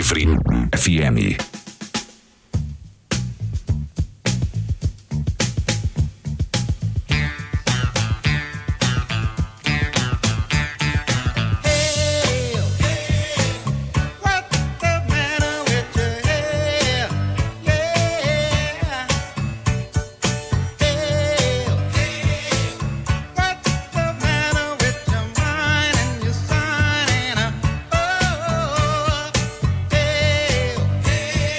Livre FM. Hey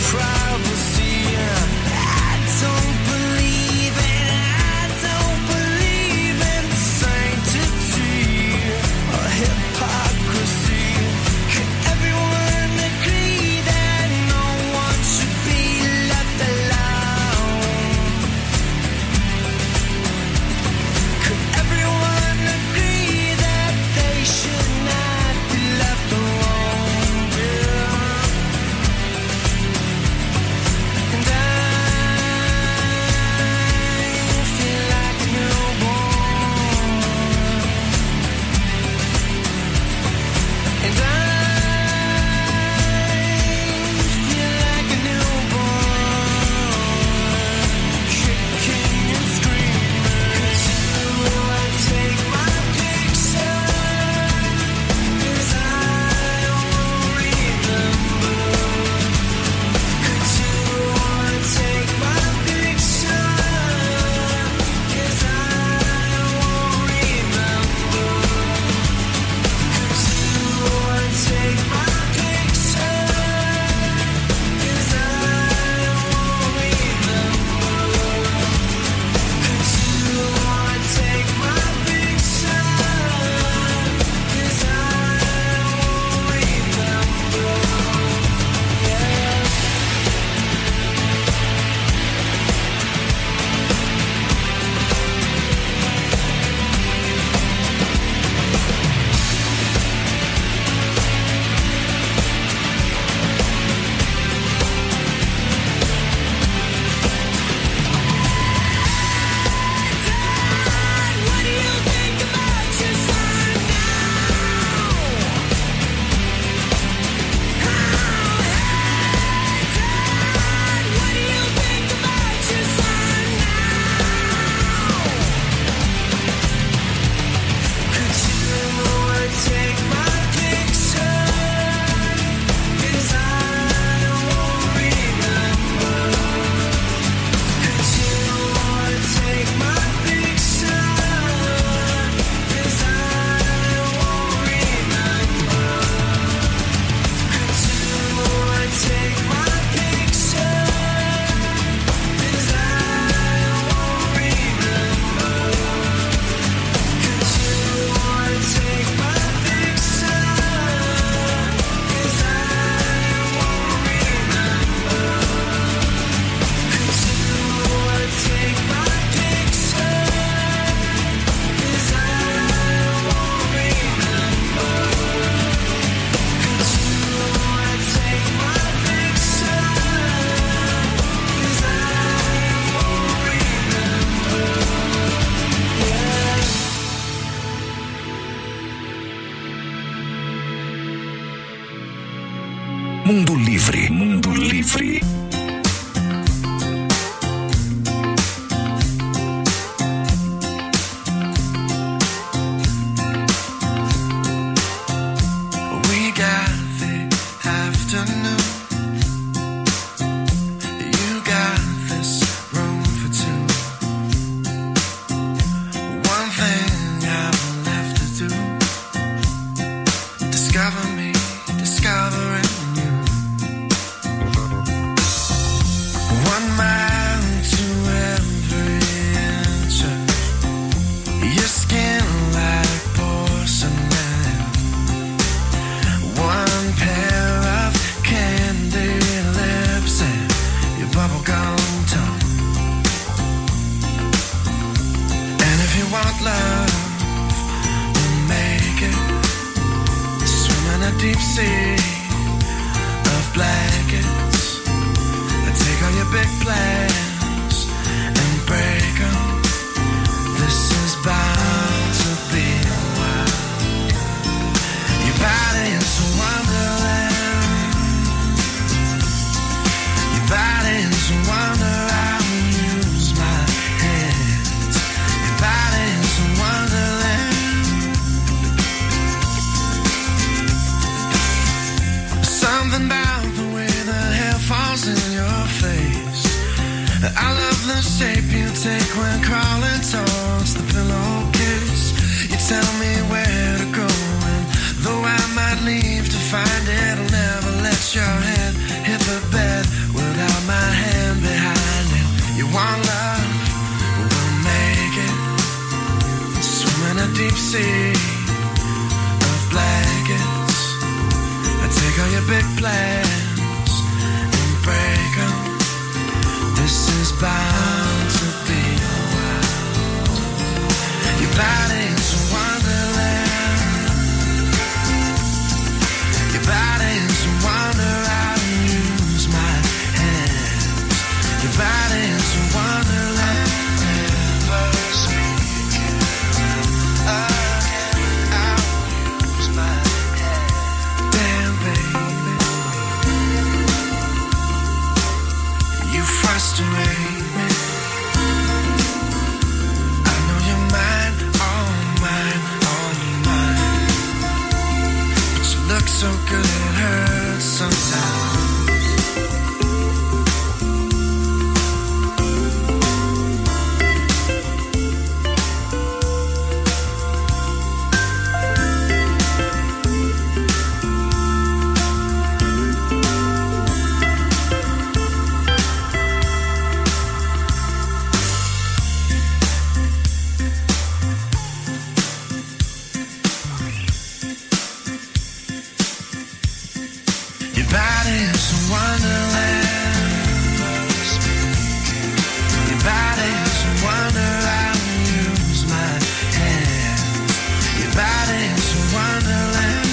Mundo Livre. Mundo Livre. Find it, I'll never let your head hit the bed. Your body's a wonderland. Never speak again. I will use my head. Damn, baby, you frustrate me. I know you're mine, all mine, all mine. But you look so good, it hurts sometimes. Your body's a wonderland. Your body's a wonder. I will use my hands. Your body's a wonderland.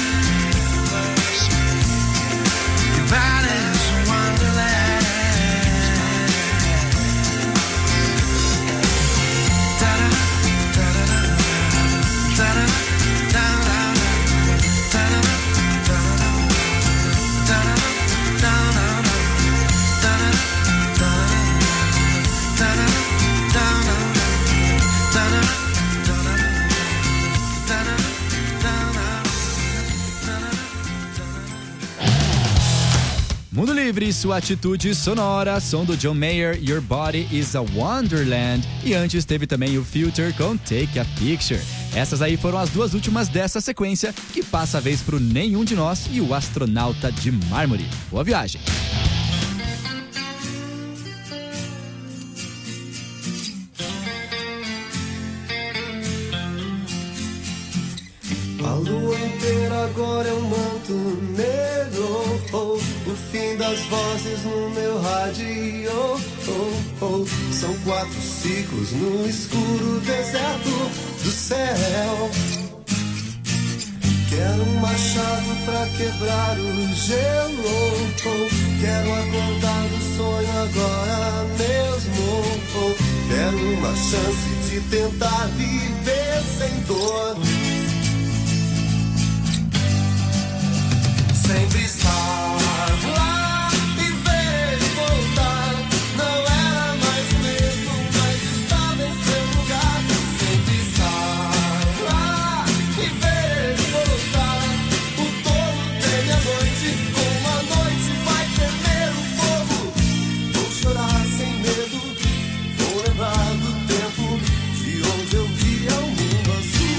Your body's a wonderland. Da da da da da da da da da da. Mundo Livre, sua atitude sonora, som do John Mayer, Your Body is a Wonderland. E antes teve também o Future com Take a Picture. Essas aí foram as duas últimas dessa sequência, que passa a vez pro Nenhum de Nós e o Astronauta de Mármore. Boa viagem! A lua inteira agora é um manto negro, oh, o fim das vozes no meu rádio, oh, oh. São 4 ciclos no escuro deserto do céu. Quero um machado pra quebrar o gelo, oh. Quero acordar do sonho agora mesmo, oh. Quero uma chance de tentar viver sem dor. Sempre estar lá e ver ele voltar. Não era mais o mesmo, mas estava em seu lugar. Sempre estar lá e ver ele voltar. O tolo teme a noite, como a noite vai temer o fogo. Vou chorar sem medo, vou lembrar do tempo de onde eu via o mundo azul.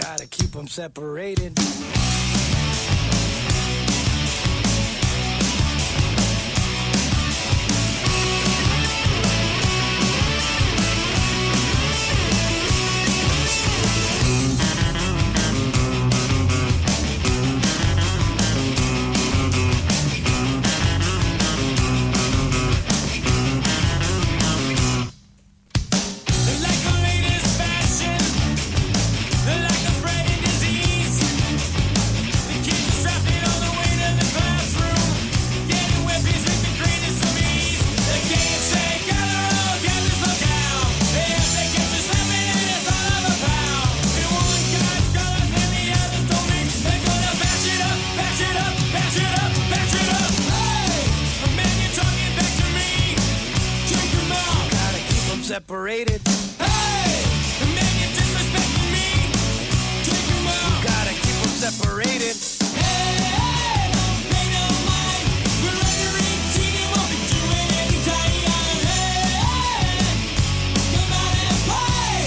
Gotta keep them separated. Separated. Hey, the man you disrespecting me. Take him out. You gotta keep them separated. Hey, don't pay no mind. We're under 18 and won't be doing any time. Hey, come out and play.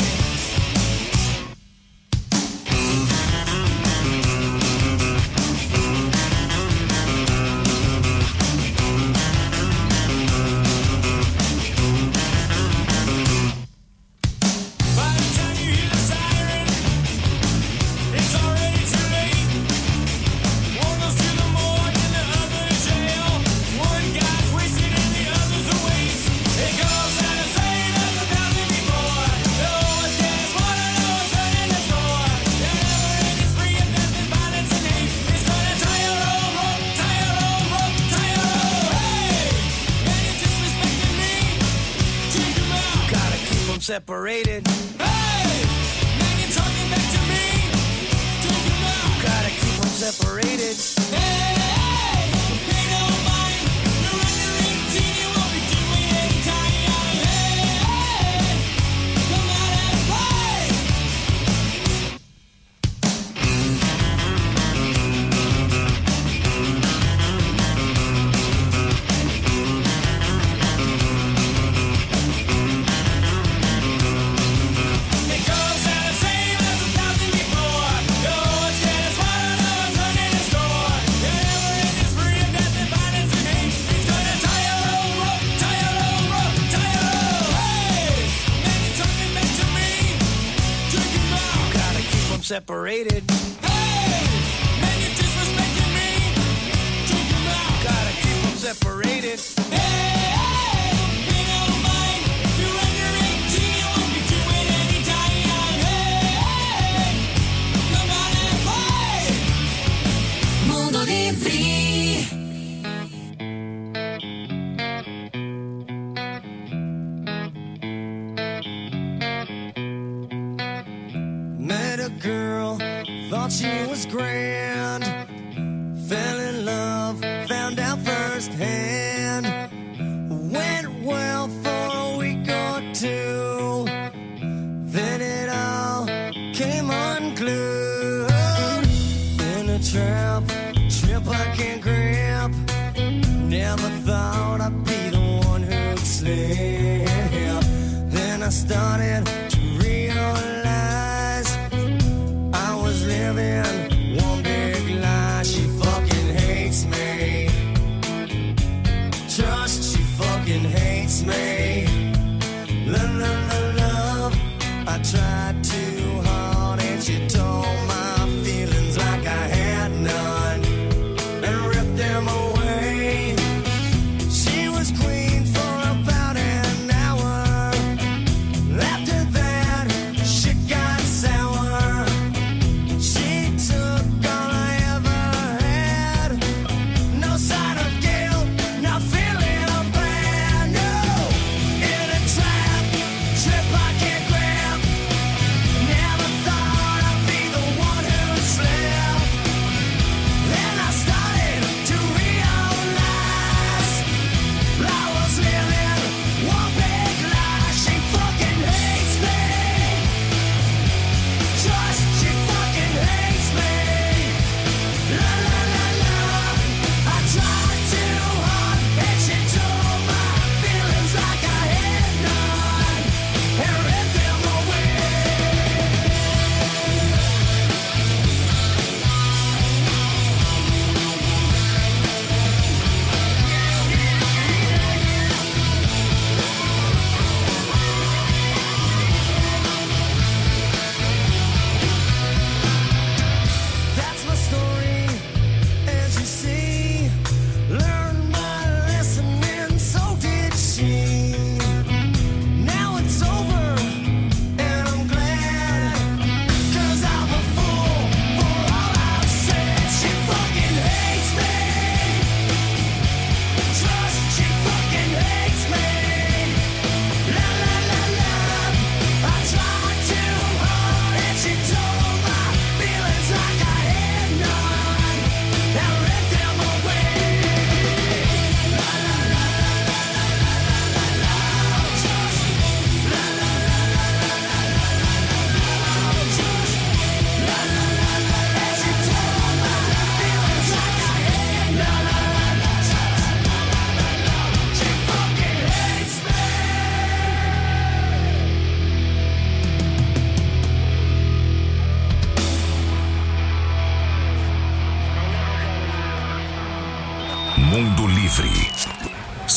Separated. Hey, man, you're talking back to me. Take him out. You gotta keep them separated. Hey, don't pay no mind. You're under 18, you won't be doing any time. Hey, come out and play. Separated. Hey, man, you're disrespecting me. Take him out. Gotta keep them separated. Hey, don't pay no mind. If you're under 18, you won't be doing any time. Hey, come out and play. Mundo Livre. Met a girl, thought she was grand. Fell in love, found out firsthand. Went well for a week or two. Then it all came unglued. In a trap I can't grab. Never thought I'd be the one who'd slip. Then I started to realize I was living one big lie. She fucking hates me. Trust, she fucking hates me. Love, I tried too hard and she told my feelings like I had none and ripped them away. She was queen for about an hour. After that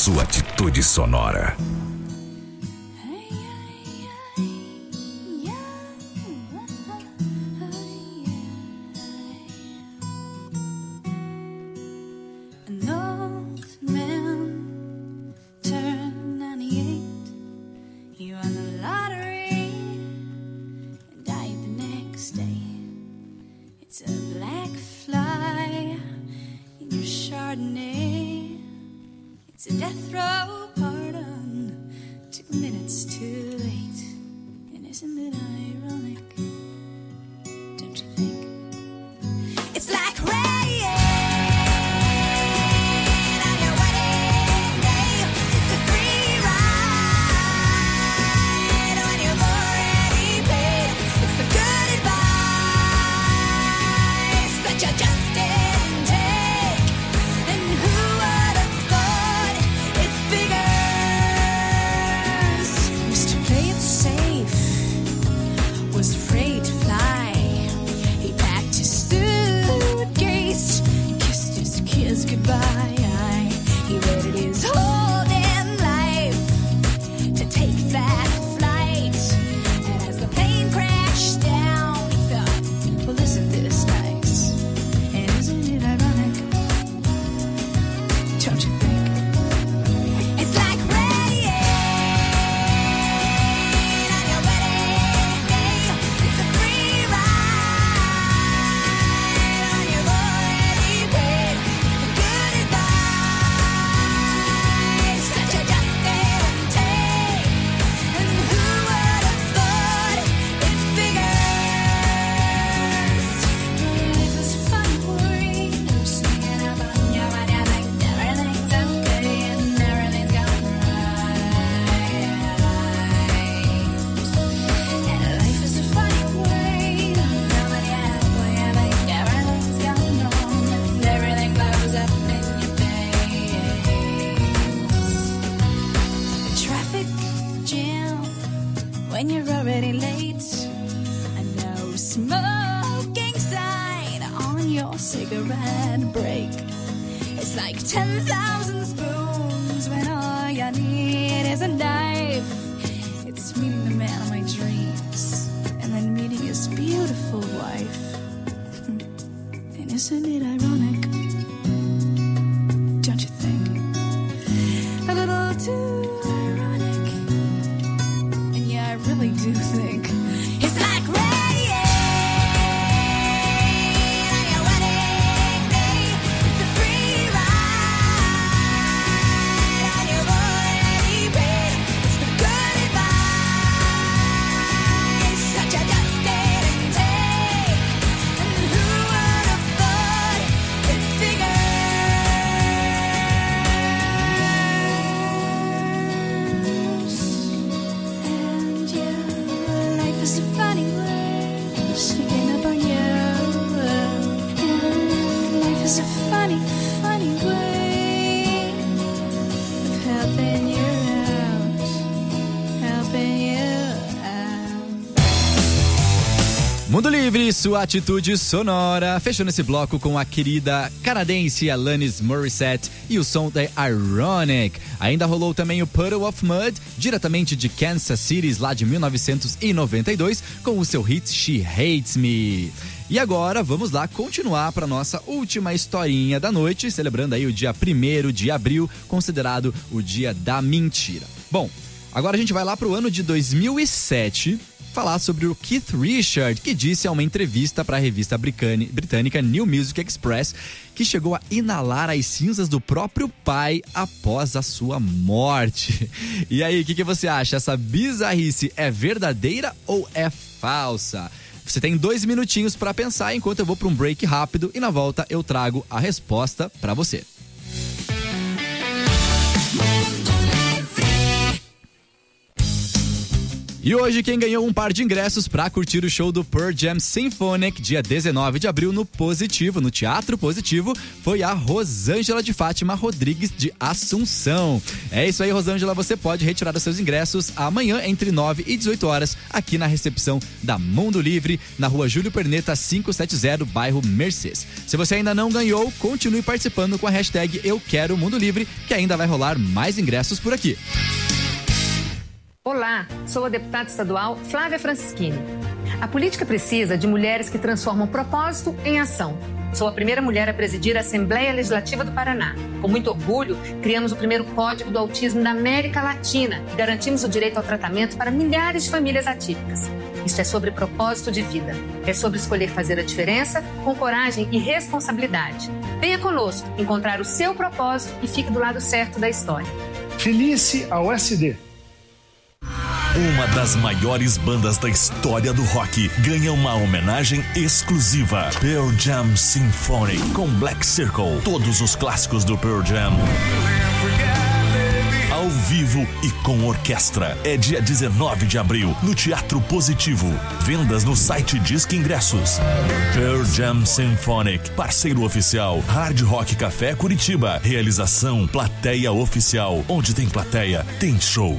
sua atitude sonora. An old man turned 98. He won the lottery and died the next day. It's a black fly in your Chardonnay. It's a death row pardon, 2 minutes too late. And isn't it ironic? Don't you think? It's like rain on your wedding day. It's a free ride when you've already paid. It's the good advice that you just didn't take. And who would have thought it figures? Mr. Play It Safe was afraid to fly. He packed his suitcase, kissed his kids goodbye. He waited his whole damn life to take that flight. And as the plane crashed down, he thought, well, isn't this nice? And isn't it ironic? Don't you think? It's like rain on your wedding day. It's a free ride when you've already paid. It's the good advice that you just didn't take. And who would have thought it figures? Life is funny, worry. I'm singing about you, but I think everything's okay and everything's going right. And life is a funny way. Nobody halfway, I think everything's going wrong and everything blows up in your face. A traffic jam when you're already late. A no smoking sign on your cigarette break. It's like 10,000 spoons when all you need is a knife. It's meeting the man of my dreams and then meeting his beautiful wife. And isn't it ironic? Don't you think? A little too ironic. And yeah, I really do think it's like rain on your wedding day. It's a free ride and you've already paid. It's the good advice that you just didn't take. And who would have thought it figures? And yeah, life is a funny way of sneaking up on you. And life is a funny, funny way of helping you out, helping you out. Mundo Livre, sua atitude sonora. Fechando esse bloco com a querida canadense Alanis Morissette e o som da Ironic. Ainda rolou também o Puddle of Mud, diretamente de Kansas City, lá de 1992, com o seu hit She Hates Me. E agora vamos lá continuar para nossa última historinha da noite, celebrando aí o dia 1º de abril, considerado o dia da mentira. Bom, agora a gente vai lá pro ano de 2007, falar sobre o Keith Richards, que disse a uma entrevista para a revista britânica New Music Express que chegou a inalar as cinzas do próprio pai após a sua morte. E aí, o que você acha? Essa bizarrice é verdadeira ou é falsa? Você tem 2 minutinhos para pensar enquanto eu vou para um break rápido e na volta eu trago a resposta para você. E hoje quem ganhou um par de ingressos para curtir o show do Pearl Jam Symphonic, dia 19 de abril no Positivo, no Teatro Positivo, foi a Rosângela de Fátima Rodrigues de Assunção. É isso aí, Rosângela, você pode retirar os seus ingressos amanhã entre 9 e 18 horas aqui na recepção da Mundo Livre, na rua Júlio Perneta 570, bairro Mercês. Se você ainda não ganhou, continue participando com a hashtag Eu Quero Mundo Livre, que ainda vai rolar mais ingressos por aqui. Olá, sou a deputada estadual Flávia Francischini. A política precisa de mulheres que transformam propósito em ação. Sou a primeira mulher a presidir a Assembleia Legislativa do Paraná. Com muito orgulho, criamos o primeiro Código do Autismo da América Latina e garantimos o direito ao tratamento para milhares de famílias atípicas. Isso é sobre propósito de vida. É sobre escolher fazer a diferença com coragem e responsabilidade. Venha conosco encontrar o seu propósito e fique do lado certo da história. Filie-se ao SD. Uma das maiores bandas da história do rock ganha uma homenagem exclusiva. Pearl Jam Symphonic com Black Circle. Todos os clássicos do Pearl Jam ao vivo e com orquestra. É dia 19 de abril no Teatro Positivo. Vendas no site Disque Ingressos. Pearl Jam Symphonic, parceiro oficial Hard Rock Café Curitiba. Realização Plateia Oficial. Onde tem plateia, tem show.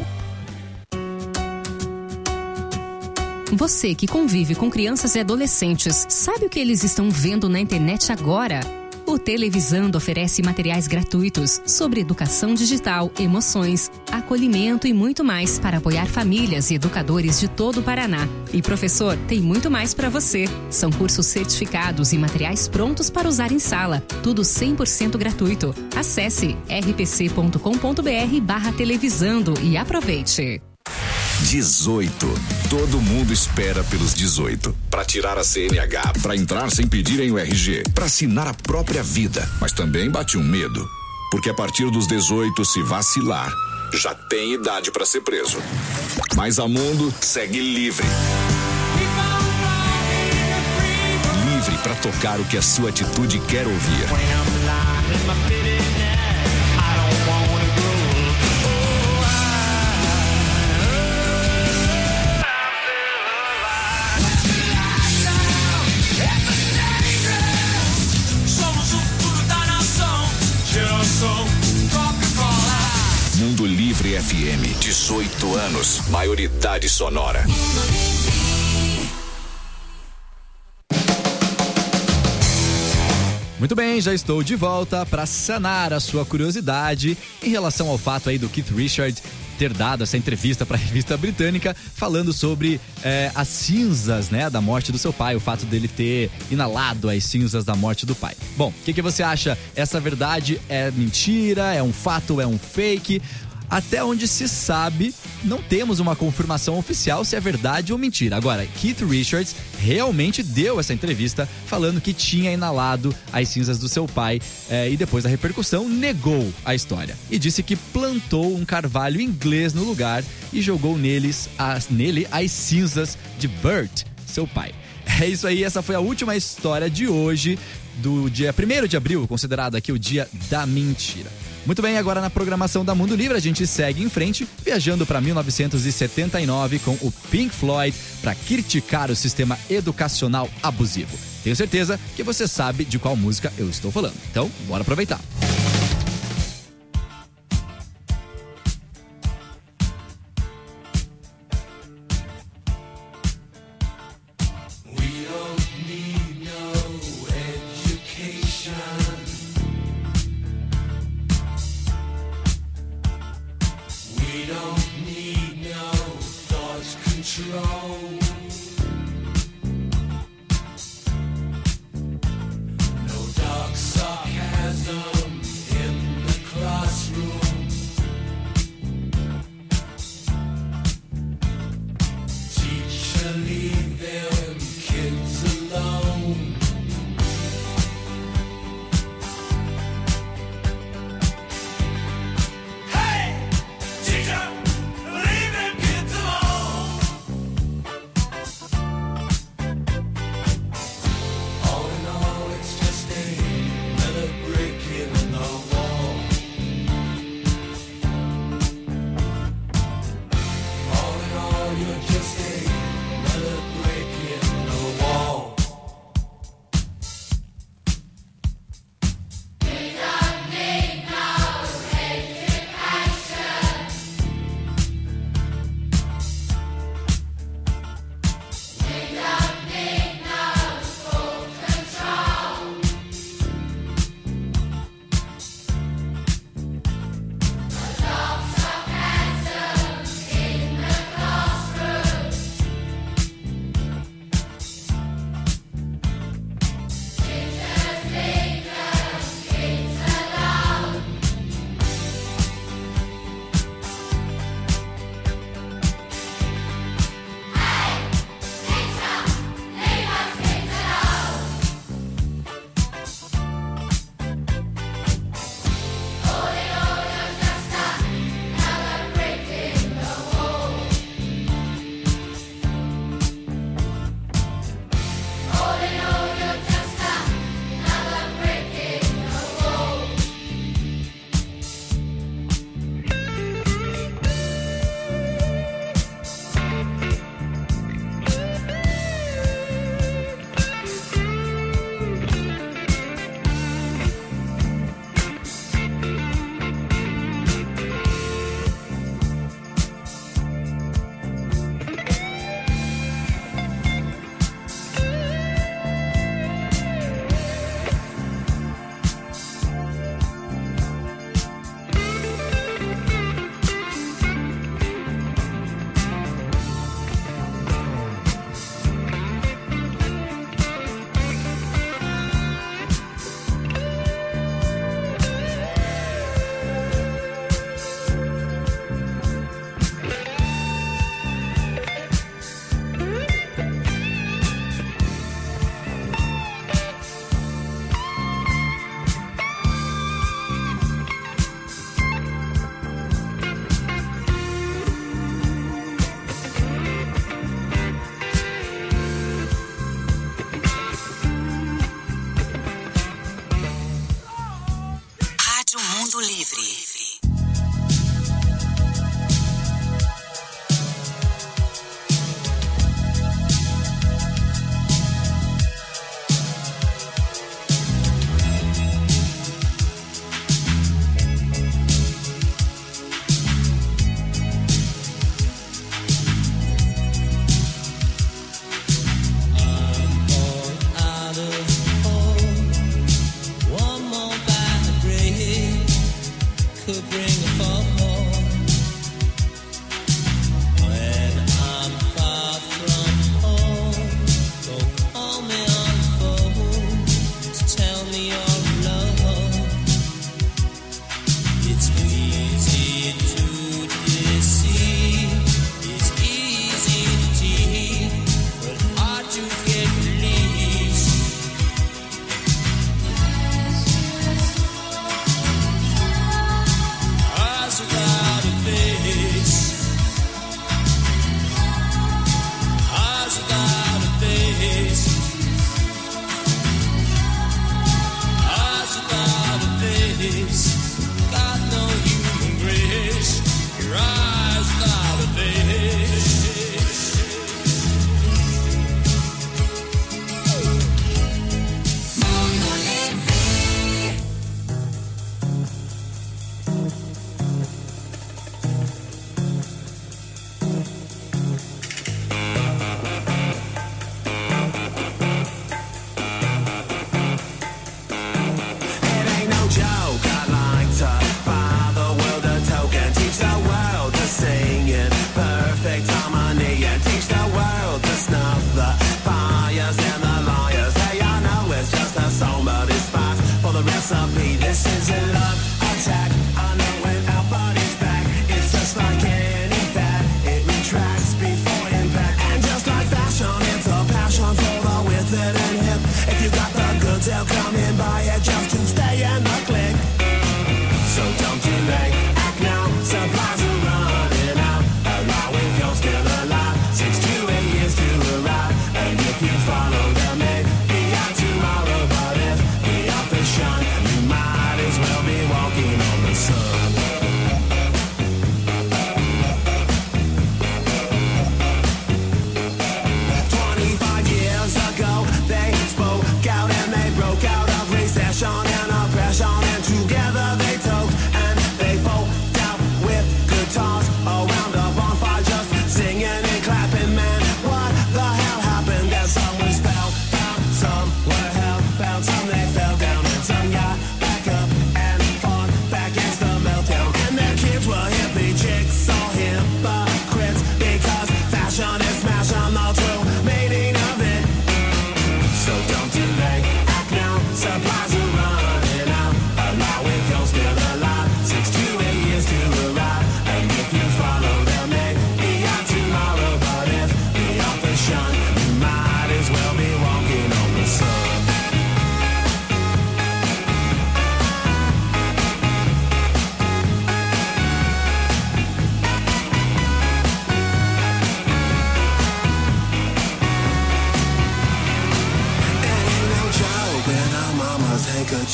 Você que convive com crianças e adolescentes, sabe o que eles estão vendo na internet agora? O Televisando oferece materiais gratuitos sobre educação digital, emoções, acolhimento e muito mais para apoiar famílias e educadores de todo o Paraná. E professor, tem muito mais para você. São cursos certificados e materiais prontos para usar em sala. Tudo 100% gratuito. Acesse rpc.com.br/televisando e aproveite. 18. Todo mundo espera pelos 18. Para tirar a CNH, para entrar sem pedirem o RG, para assinar a própria vida. Mas também bate um medo. Porque a partir dos 18, se vacilar, já tem idade para ser preso. Mas a Mundo segue livre. Livre para tocar o que a sua atitude quer ouvir. Mundo Livre FM, 18 anos, maioridade sonora. Muito bem, já estou de volta para sanar a sua curiosidade em relação ao fato aí do Keith Richards ter dado essa entrevista para a revista britânica falando sobre as cinzas, né, da morte do seu pai, o fato dele ter inalado as cinzas da morte do pai. Bom, o que você acha? Essa verdade é mentira? É um fato? É um fake? Até onde se sabe, não temos uma confirmação oficial se é verdade ou mentira. Agora, Keith Richards realmente deu essa entrevista falando que tinha inalado as cinzas do seu pai e depois da repercussão negou a história. E disse que plantou um carvalho inglês no lugar e jogou nele as cinzas de Bert, seu pai. É isso aí, essa foi a última história de hoje, do dia 1º de abril, considerado aqui o dia da mentira. Muito bem, agora na programação da Mundo Livre a gente segue em frente, viajando para 1979 com o Pink Floyd para criticar o sistema educacional abusivo. Tenho certeza que você sabe de qual música eu estou falando, então bora aproveitar.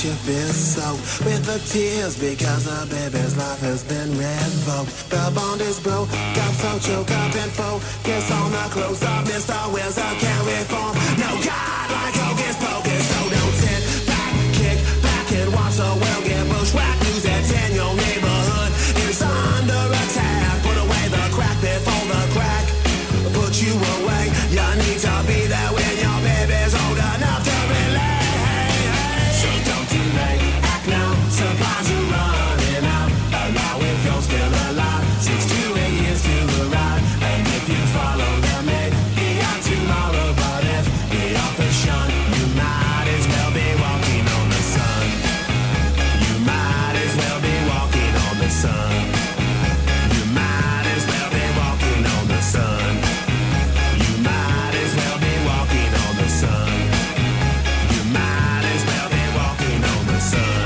your fist soaked with the tears because the baby's life has been revoked. The bond is broke, got so choke up and focus on the close up. Mr. Wizard can't reform. No God like Hocus Pocus, so don't sit back, kick back and watch the world get bushwhacked. News that's in your neighborhood is under attack. Put away the crack before the crack put you away. You need to be there when your baby's old enough to relate. So don't delay, act now. Supplies are running out. Allow if you're still alive. 6 to 8 years to arrive. And if you follow the maid, be out tomorrow. But if the office shun, you might as well be walking on the sun. You might as well be walking on the sun. You might as well be walking on the sun. You might as well be walking on the sun. You might as well be walking on the sun.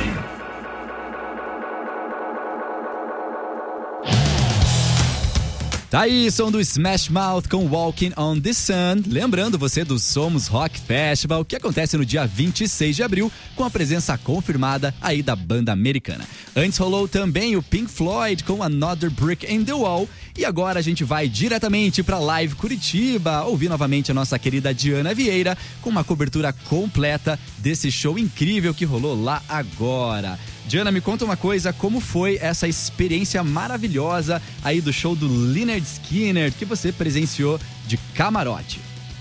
Tá aí, som do Smash Mouth com Walking on the Sun. Lembrando você do Somos Rock Festival, que acontece no dia 26 de abril, com a presença confirmada aí da banda americana. Antes rolou também o Pink Floyd com Another Brick in the Wall. E agora a gente vai diretamente para Live Curitiba, ouvir novamente a nossa querida Diana Vieira com uma cobertura completa desse show incrível que rolou lá agora. Diana, me conta uma coisa, como foi essa experiência maravilhosa aí do show do Lynyrd Skynyrd que você presenciou de camarote?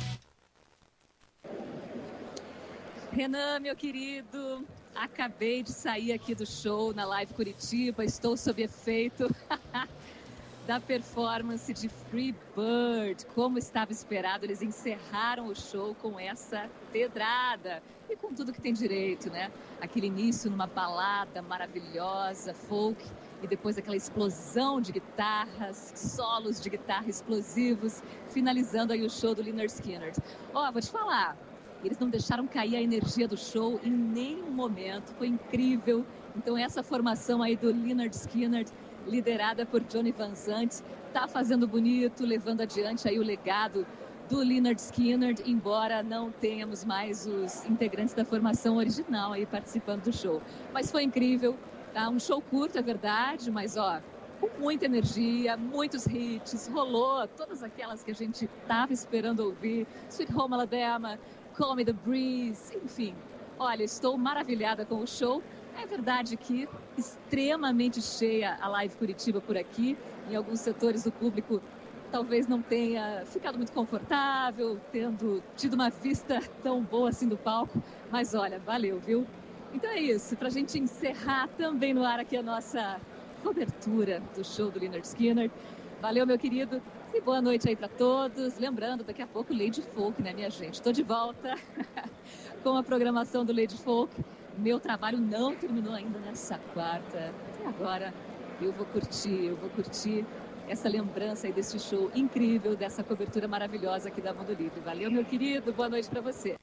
Renan, meu querido, acabei de sair aqui do show na Live Curitiba, estou sob efeito da performance de Free Bird. Como estava esperado, eles encerraram o show com essa pedrada. E com tudo que tem direito, né? Aquele início numa balada maravilhosa, folk, e depois aquela explosão de guitarras, solos de guitarra explosivos, finalizando aí o show do Lynyrd Skynyrd. Ó, vou te falar, eles não deixaram cair a energia do show em nenhum momento, foi incrível. Então essa formação aí do Lynyrd Skynyrd, liderada por Johnny Van Zandt, tá fazendo bonito, levando adiante aí o legado do Lynyrd Skynyrd, embora não tenhamos mais os integrantes da formação original aí participando do show. Mas foi incrível, tá? Um show curto, é verdade, mas ó, com muita energia, muitos hits, rolou todas aquelas que a gente estava esperando ouvir, Sweet Home Alabama, Call Me The Breeze, enfim. Olha, estou maravilhada com o show. É verdade que extremamente cheia a Live Curitiba por aqui, em alguns setores do público talvez não tenha ficado muito confortável, tendo tido uma vista tão boa assim do palco, mas olha, valeu, viu? Então é isso, pra gente encerrar também no ar aqui a nossa cobertura do show do Lynyrd Skynyrd. Valeu, meu querido, e boa noite aí pra todos. Lembrando, daqui a pouco Lady Folk, né, minha gente? Tô de volta com a programação do Lady Folk. Meu trabalho não terminou ainda nessa quarta, e agora eu vou curtir essa lembrança aí desse show incrível, dessa cobertura maravilhosa aqui da Mundo Livre. Valeu, meu querido, boa noite pra você.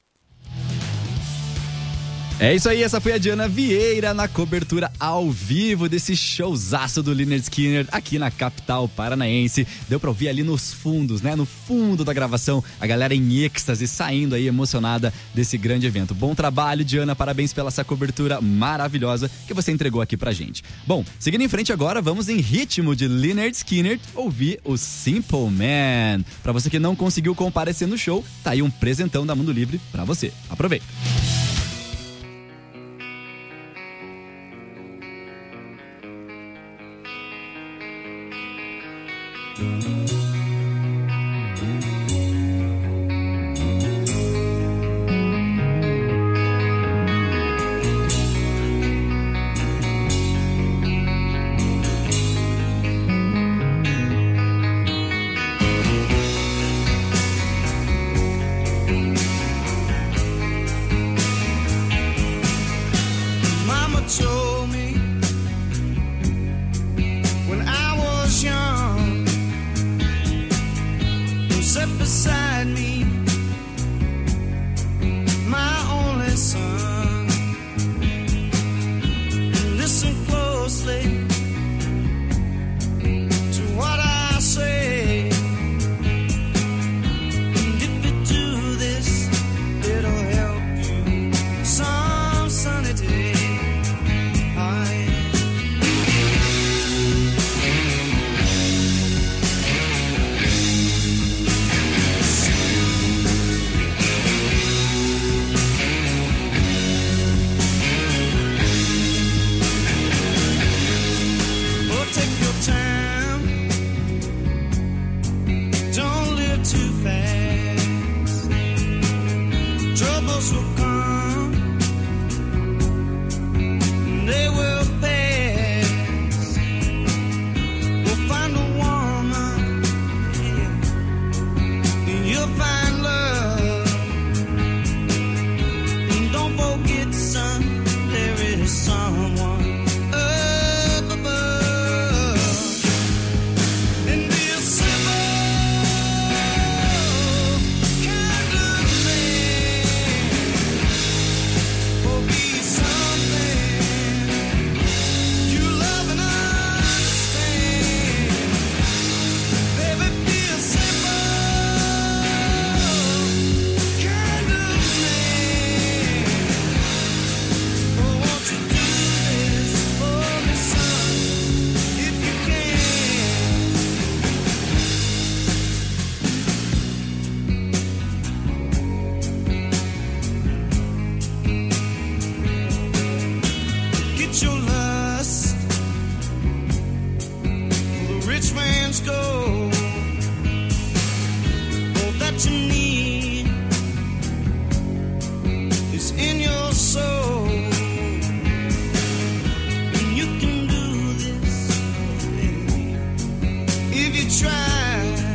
É isso aí, essa foi a Diana Vieira na cobertura ao vivo desse showzaço do Lynyrd Skynyrd aqui na capital paranaense. Deu pra ouvir ali nos fundos, né? No fundo da gravação, a galera em êxtase, saindo aí emocionada desse grande evento. Bom trabalho, Diana, parabéns pela essa cobertura maravilhosa que você entregou aqui pra gente. Bom, seguindo em frente agora, vamos em ritmo de Lynyrd Skynyrd ouvir o Simple Man. Pra você que não conseguiu comparecer no show, tá aí um presentão da Mundo Livre pra você. Aproveita! Mama told me when I was young, sit beside me, my only son. Listen closely to what I say. And if you do this, it'll help you some sunny day. you'll find love. And don't forget, son, there is someone up above. And be a simple kind of man, or be something you love and understand. Baby, be a simple kind of man. Oh, won't you do this for me, son, if you can? Get your lust for the rich man's gold. All that you need is in your soul. And you can do this, baby, if you try.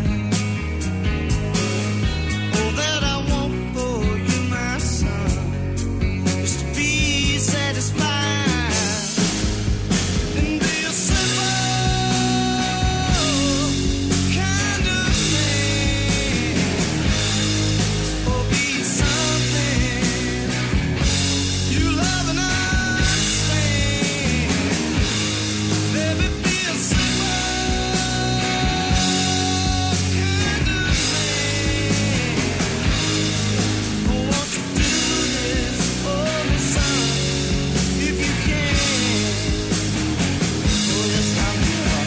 All that I want for you, my son, is to be satisfied and be a simple kind of man, or be something you love and understand. Baby, be a simple kind of man. Oh, won't you do this for me, son, if you can? Oh, yes, I will.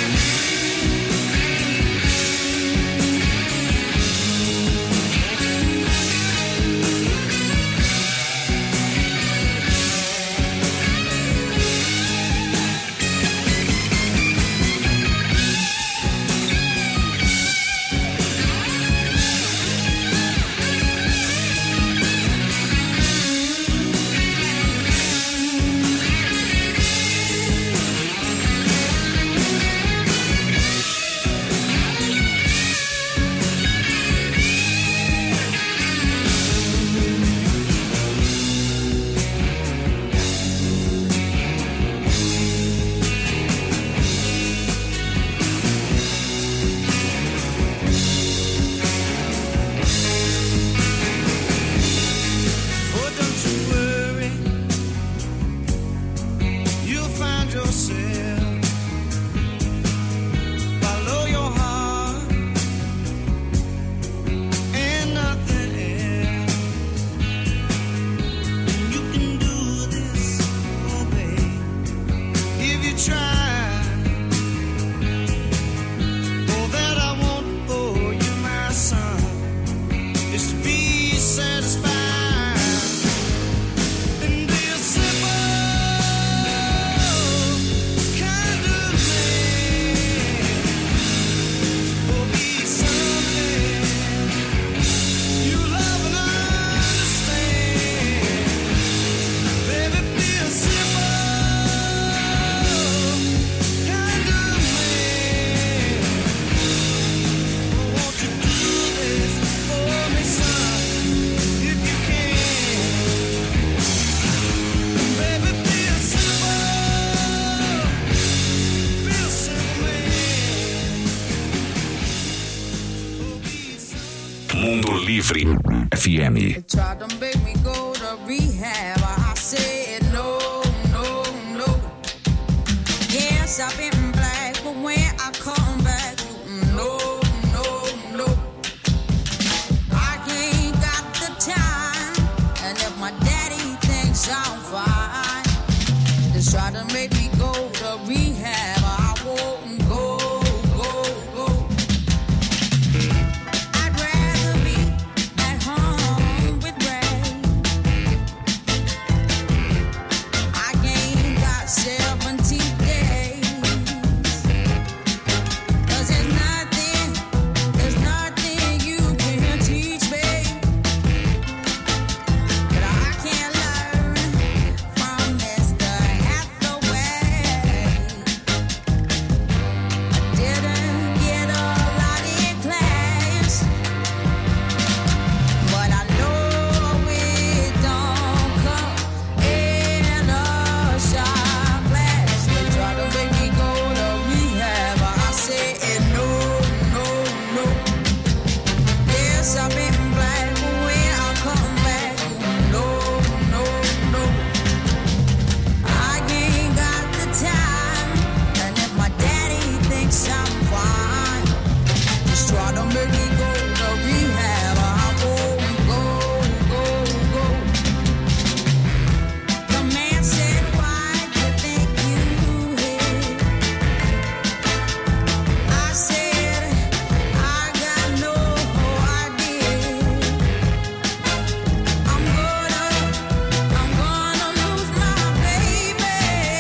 Oh, don't you worry, you'll find yourself. Follow your heart and nothing else. You can do this, oh babe, if you try. All that I want for you, my son, is to be satisfied and be a simple kind of man, or be something you love and understand. Baby, be a simple kind of man. Oh, won't you do this for me, son, if you can? Baby, be a simple man. Oh, be something. Mundo Livre FM. Tried to make me go to rehab. I said no, no, no. Yes, I've been black, but when I come back, no, no, no. I ain't got the time, and if my daddy thinks I'm fine, they try to make me go to rehab. I won't go, go, go. I'd rather be at home with Ray. try to make me go to rehab. I won't go. The man said, why do you think you hit? I said, I got no idea. I'm gonna lose my baby.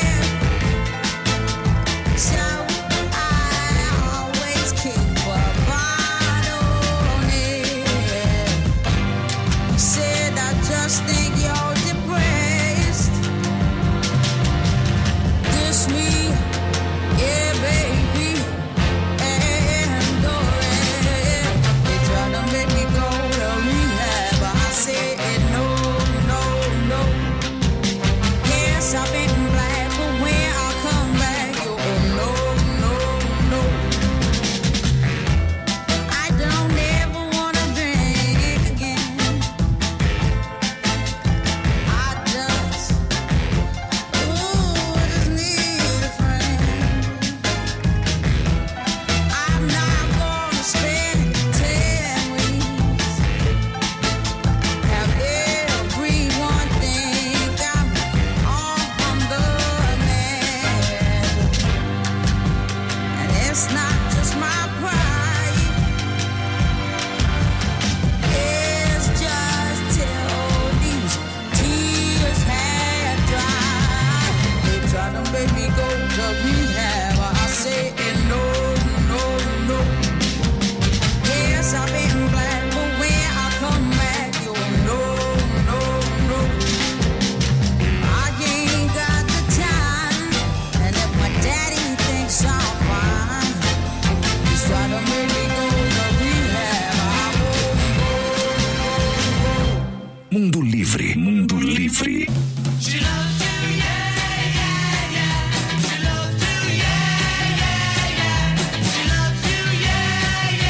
So I always keep a bottle on it. Said I just think you're depressed. This me, yeah, baby, and the rest. They try to make me go to rehab, but I said no. Yes, I've been black, but when I come back, you no. I don't ever wanna drink again. I just need a friend. I'm not gonna spend 10 weeks. Have everyone think I'm on the man. And it's not just my pride. It's just till these tears have dried. They try to make me go to rehab. I say no. Yes, I've been black, but when I come back, you no. I ain't got the time, and if my daddy thinks I'm fine, he's trying to make me go to rehab. I won't go. Mundo Livre. Mundo Livre. She loves you, yeah. She loves you, yeah. She loves you, yeah.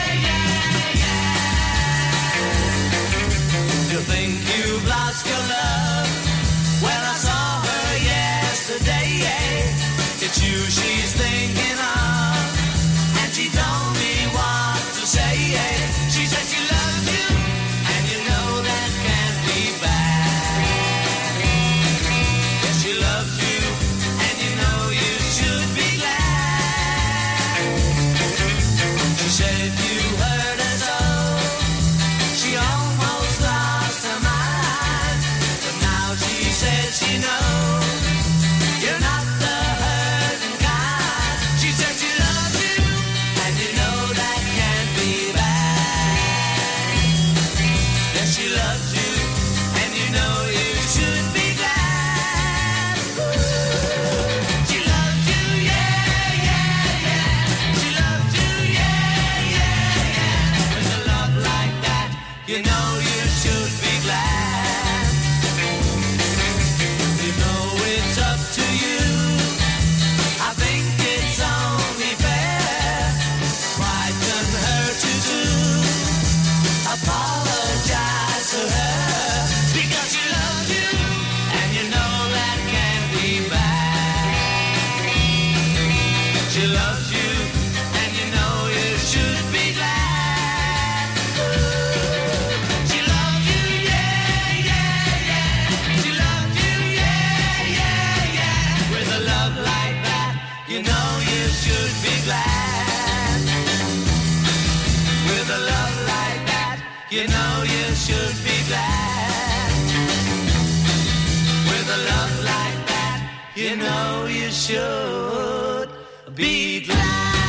You think you've lost your love? Well, I saw her yesterday. It's you she's thinking of, and she told me what to say. She said she loves you, and you know that can't be bad. Yes, she loves you, and you know you should be glad. She said you hurt her so, she almost lost her mind. But now she says she knows you're not the hurting kind. She said she loves you, and you know that can't be bad. Yes, she loves you, and you know you should be glad. She loves you, yeah. She loves you, yeah. With a love like that, you know you should be glad. You know it's up to you. I think it's only fair. Pride can hurt you too. Apologize to her, because she loves you, and you know that can't be bad. She loves you, and you know you should be glad. She loves you, yeah. She loves you, yeah. With a love like that, you know you should be glad. With a love like that, you know you should be glad. With a love like that, you know you should be glad.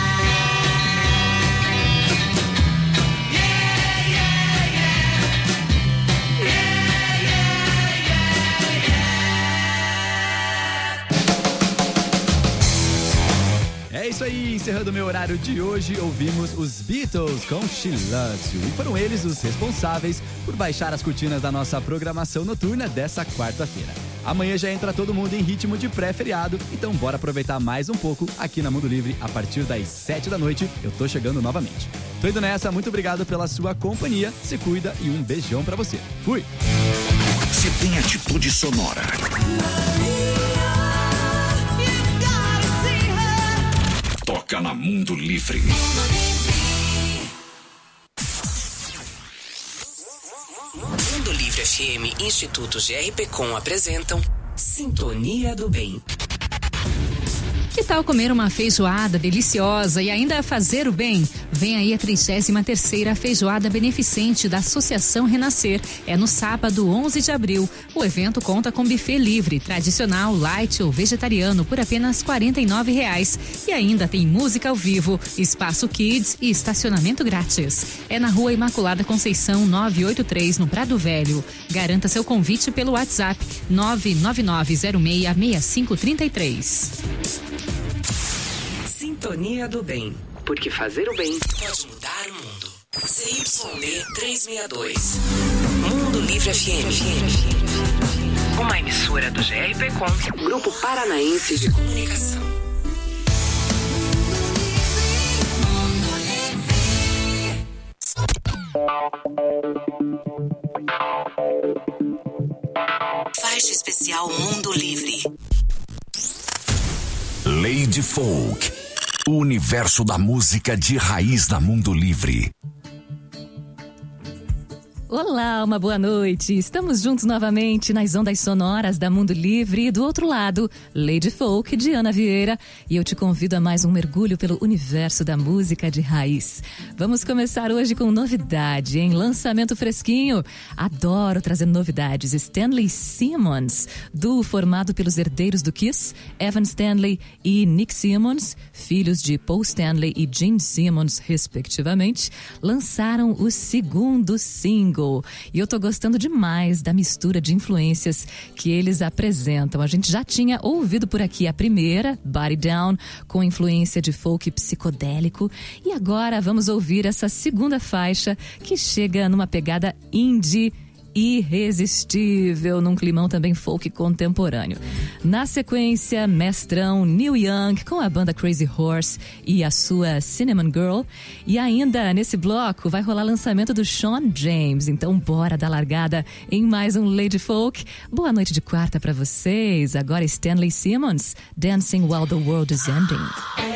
É isso aí, encerrando meu horário de hoje, ouvimos os Beatles com She Loves You. E foram eles os responsáveis por baixar as cortinas da nossa programação noturna dessa quarta-feira. Amanhã já entra todo mundo em ritmo de pré-feriado, então bora aproveitar mais um pouco aqui na Mundo Livre a partir das 7 da noite. Eu tô chegando novamente. Tô indo nessa, muito obrigado pela sua companhia, se cuida e um beijão pra você. Fui! Se tem atitude sonora. Toca na Mundo Livre. Livre FM e Instituto GRPcom apresentam Sintonia do Bem. Que tal comer uma feijoada deliciosa e ainda fazer o bem? Vem aí a 33ª Feijoada Beneficente da Associação Renascer. É no sábado, 11 de abril. O evento conta com buffet livre, tradicional, light ou vegetariano por apenas R$ 49,00. E ainda tem música ao vivo, espaço kids e estacionamento grátis. É na Rua Imaculada Conceição 983, no Prado Velho. Garanta seu convite pelo WhatsApp 999066533. Sintonia do Bem, porque fazer o bem pode mudar o mundo. CYD 362, Mundo Livre FM. Uma emissora do GRPcom, Grupo Paranaense de Comunicação. Faixa especial Mundo Livre. Lady Folk, o universo da música de raiz na Mundo Livre. Olá, uma boa noite. Estamos juntos novamente nas ondas sonoras da Mundo Livre e do outro lado, Lady Folk, de Ana Vieira, e eu te convido a mais um mergulho pelo universo da música de raiz. Vamos começar hoje com novidade, em lançamento fresquinho. Adoro trazer novidades. Stanley Simmons, duo formado pelos herdeiros do Kiss, Evan Stanley e Nick Simmons, filhos de Paul Stanley e Gene Simmons, respectivamente, lançaram o segundo single. E eu tô gostando demais da mistura de influências que eles apresentam. A gente já tinha ouvido por aqui a primeira, Body Down, com influência de folk psicodélico. E agora vamos ouvir essa segunda faixa que chega numa pegada indie irresistível, num climão também folk contemporâneo. Na sequência, mestrão Neil Young com a banda Crazy Horse e a sua Cinnamon Girl. E ainda nesse bloco vai rolar lançamento do Sean James. Então bora dar largada em mais um Lady Folk. Boa noite de quarta pra vocês. Agora Stanley Simmons, Dancing While the World is Ending.